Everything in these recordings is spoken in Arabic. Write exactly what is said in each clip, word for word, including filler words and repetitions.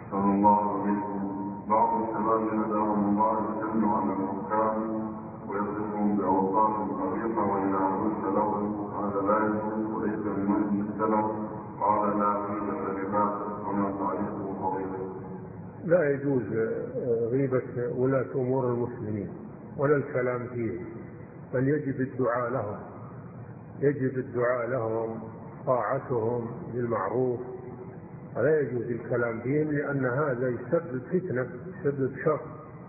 صلى الله عليكم. بعض الشباب هداهم الله يشن على الحكام ويصفهم بأوصاف قبيحة وينعمون لهم، هذا لا يجوز وليس من منهج السلف. قال لا غيبة لله وما تعرفه فضيلة. لا يجوز غيبة ولاة أمور المسلمين ولا الكلام فيهم، بل يجب الدعاء لهم، يجب الدعاء لهم، طاعتهم بالمعروف، ولا يجوز الكلام فيهم، لأن هذا يسبب فتنة، يسبب شر،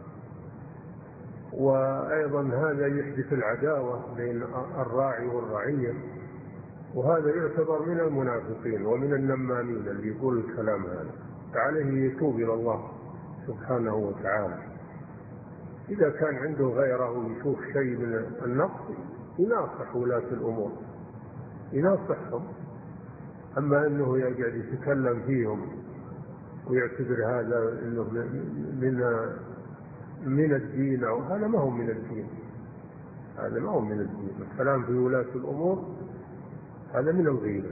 وأيضا هذا يحدث العداوة بين الراعي والرعية، وهذا يعتبر من المنافقين ومن النمامين اللي يقول الكلام هذا، فعليه يتوب إلى الله سبحانه وتعالى. إذا كان عنده غيره ويشوف شيء من النقص يناصح ولاة الأمور، يناصحهم. أما أنه يقعد يتكلم فيهم ويعتبر هذا إنه من من الدين، أو هذا ما هو من الدين، هذا ما هو من الدين. الكلام في ولاة الأمور هذا من الغيبة،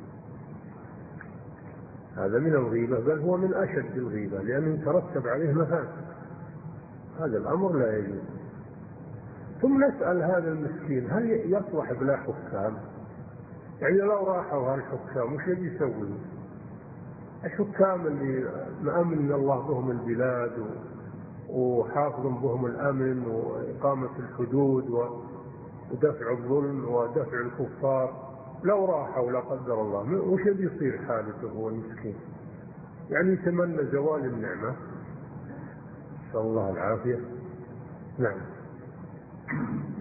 هذا من الغيبة، بل هو من أشد الغيبة، لأنه يترتب عليه مفاسد. هذا الأمر لا يجوز. ثم نسأل هذا المسكين هل يصلح بلا حكام؟ يعني لو راحوا هالحكام وش يبي يسوي؟ الحكام اللي مأمن الله بهم البلاد وحافظ بهم الأمن وإقامة الحدود ودفع الظلم ودفع الكفار، لو راحوا لا قدر الله وش يبي يصير حالته هو المسكين؟ يعني يتمنى زوال النعمة، نسأل الله العافية. نعم.